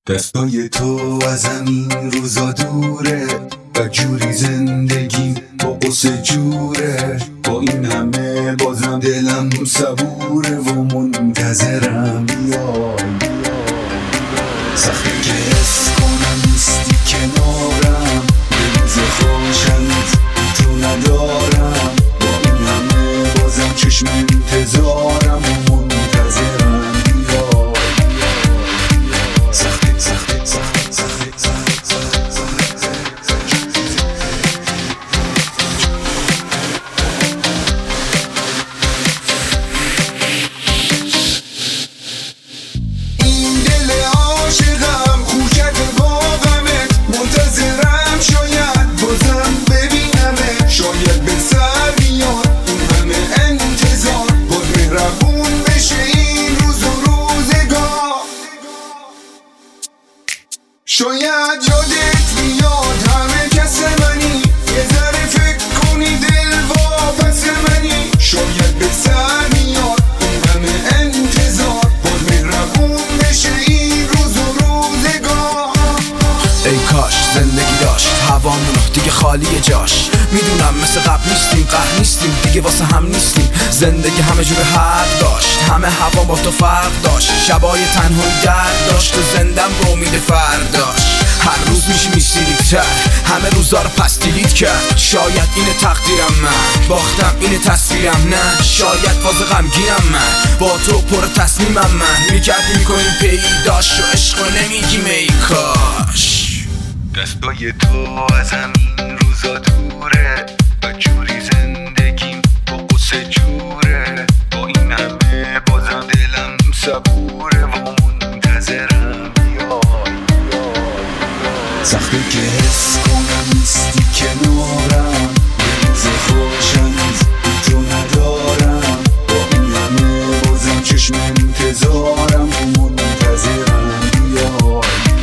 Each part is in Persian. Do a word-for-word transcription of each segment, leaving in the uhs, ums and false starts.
دستای تو از همین روزا دوره و جوری زندگیم با قصه جوره. با این همه بازم دلم صبوره و منتظرم بیای. سخته که حس کنم نیستی کنارم، یه روز خوشنت تو ندارم. با این همه بازم چشم انتظارم و منتظرم بیای. سخته سخته سخته سخته سخته سخته این دل عاشقم خوشت باغمت، منتظرم شاید بازم ببینمت. شاید به سر بیاد این همه انتظار، باز مهربون بشه این روز و روزگار. شاید یادت بیاد همه کس منی، یه ذره فکر کنی دل واپس منی. شاید به سر بیاد این همه انتظار، باز مهربون بشه این روز و روزگار. ای کاش زندگی داشت هوامون دیگه خالی جاش. میدونم مثل قبل نیستیم، قهر نیستیم دیگه، واسه هم نیستیم. زندگی همه جور حق داشت، همه هوا با تو فرق داشت. شبای تنهایی درد داشت و زندم با امید فرداش. هر روز میشی میسیریتر، همه روزا رو پس دیلیت کرد. شاید اینه تقدیرم، من باختم اینه تصویرم. نه شاید فاز غمگینم، من با تو پر تصمیمم. من میکردی میکنیم پیداش و عشق و نمیگیم ای کاش. دستای تو از همین روزا دوره و جوری زندگیم با قصه جوره. با این همه بازم دلم صبوره و منتظرم بیای. سخته که حس کنم نیستی کنارم، یه روز خوشنت تو ندارم. با این همه بازم چشم انتظارم و منتظرم بیای.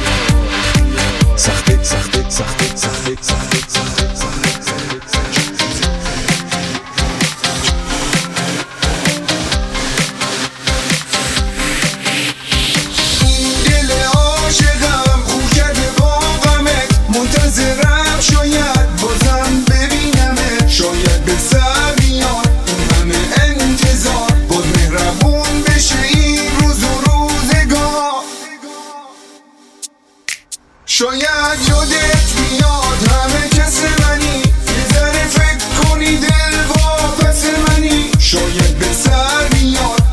سخته سخته سخته سخته سخته سخته این دل عاشقم خوشت باغمت، منتظرم شاید بازم ببینمت. شاید به سر بیاد این همه انتظار، باز مهربون بشه این روز و روزگار. شاید یادت بیاد همه کس منی، یه ذره فکر کنی دل واپس منی. شاید به سر بیاد